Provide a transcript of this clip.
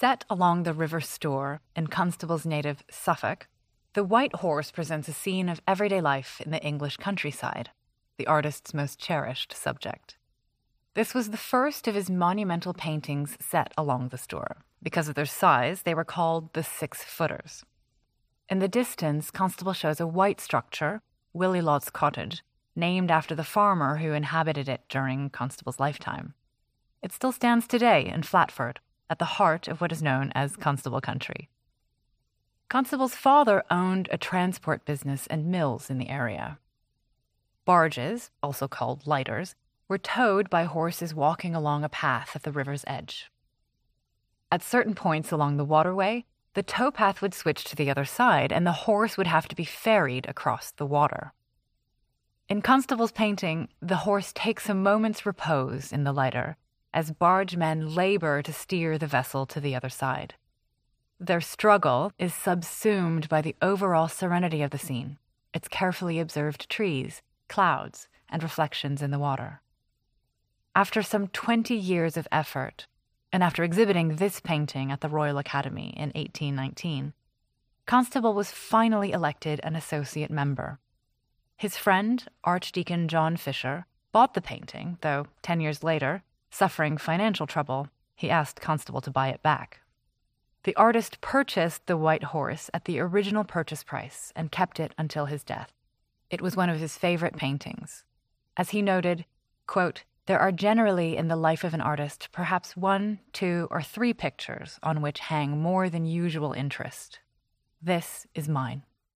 Set along the River Stour in Constable's native Suffolk, the White Horse presents a scene of everyday life in the English countryside, the artist's most cherished subject. This was the first of his monumental paintings set along the Stour. Because of their size, they were called the Six-Footers. In the distance, Constable shows a white structure, Willie Lot's cottage, named after the farmer who inhabited it during Constable's lifetime. It still stands today in Flatford, at the heart of what is known as Constable Country. Constable's father owned a transport business and mills in the area. Barges, also called lighters, were towed by horses walking along a path at the river's edge. At certain points along the waterway, the towpath would switch to the other side, and the horse would have to be ferried across the water. In Constable's painting, the horse takes a moment's repose in the lighter, as bargemen labor to steer the vessel to the other side. Their struggle is subsumed by the overall serenity of the scene, its carefully observed trees, clouds, and reflections in the water. After some 20 years of effort, and after exhibiting this painting at the Royal Academy in 1819, Constable was finally elected an associate member. His friend, Archdeacon John Fisher, bought the painting, though 10 years later, suffering financial trouble, he asked Constable to buy it back. The artist purchased the White Horse at the original purchase price and kept it until his death. It was one of his favorite paintings. As he noted, quote, "There are generally in the life of an artist perhaps 1, 2, or 3 pictures on which hang more than usual interest. This is mine."